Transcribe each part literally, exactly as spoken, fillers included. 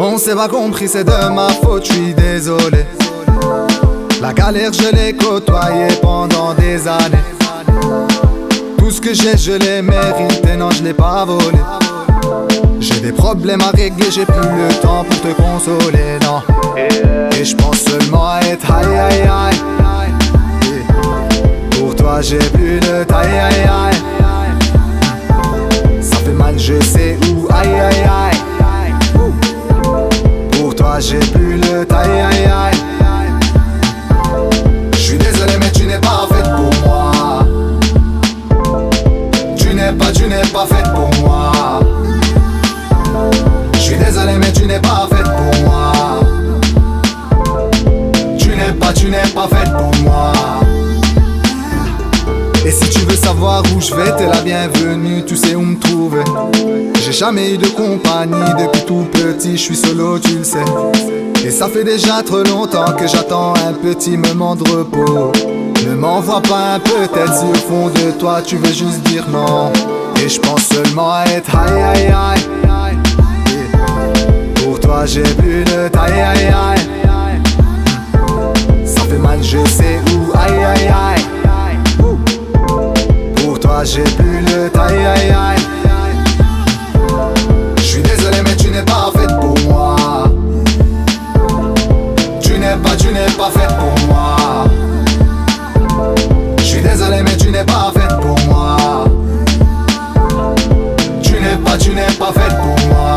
On s'est pas compris, c'est de ma faute, je suis désolé. La galère je l'ai côtoyée pendant des années. Tout ce que j'ai je l'ai mérité, non je l'ai pas volé. J'ai des problèmes à régler, j'ai plus le temps pour te consoler, non. Et je pense seulement à être aïe aïe aïe. Pour toi j'ai plus le taille aïe aïe. Ça fait mal je sais où aïe aïe aïe. Pour toi j'ai plus le taille aïe aïe. J'suis désolé mais tu n'es pas faite pour moi. Tu n'es pas, tu n'es pas faite pour moi. J'suis désolé mais tu n'es pas faite pour moi. Tu n'es pas, tu n'es pas faite pour moi. Et si tu veux savoir où je vais, t'es la bienvenue, tu sais où me trouver. J'ai jamais eu de compagnie depuis tout petit, je suis solo, tu le sais. Et ça fait déjà trop longtemps que j'attends un petit moment de repos. Ne m'envoie pas un peut-être si au fond de toi tu veux juste dire non. Et je pense seulement à être aïe aïe aïe. Pour toi j'ai plus de taille aïe aïe. Ça fait mal je sais où aïe aïe aïe. Pour toi j'ai plus le taille aïe aïe. J'suis désolé mais tu n'es pas faite pour moi. Tu n'es pas, tu n'es pas faite pour moi. J'suis désolé mais tu n'es pas faite pour moi. Tu n'es pas, tu n'es pas faite pour moi.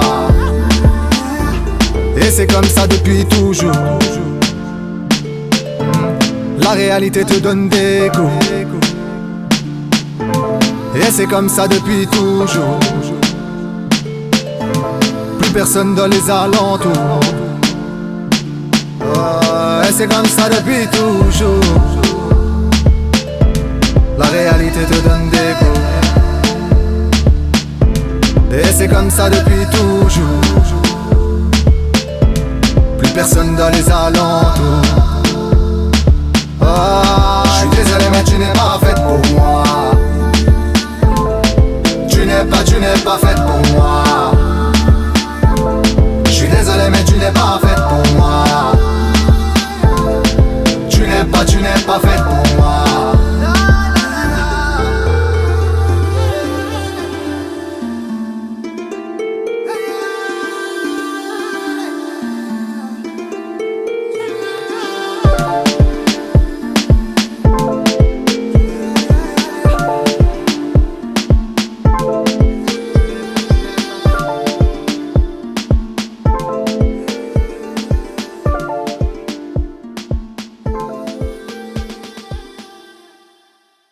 Et c'est comme ça depuis toujours. La réalité te donne des coups. Et c'est comme ça depuis toujours. Plus personne dans les alentours. Oh, et c'est comme ça depuis toujours. La réalité te donne des coups. Et c'est comme ça depuis toujours. Plus personne dans les alentours. Oh, je suis désolé mais tu n'es pas faite pour moi. Tu n'es pas, tu n'es pas faite pour moi. Je suis désolé mais tu n'es pas faite.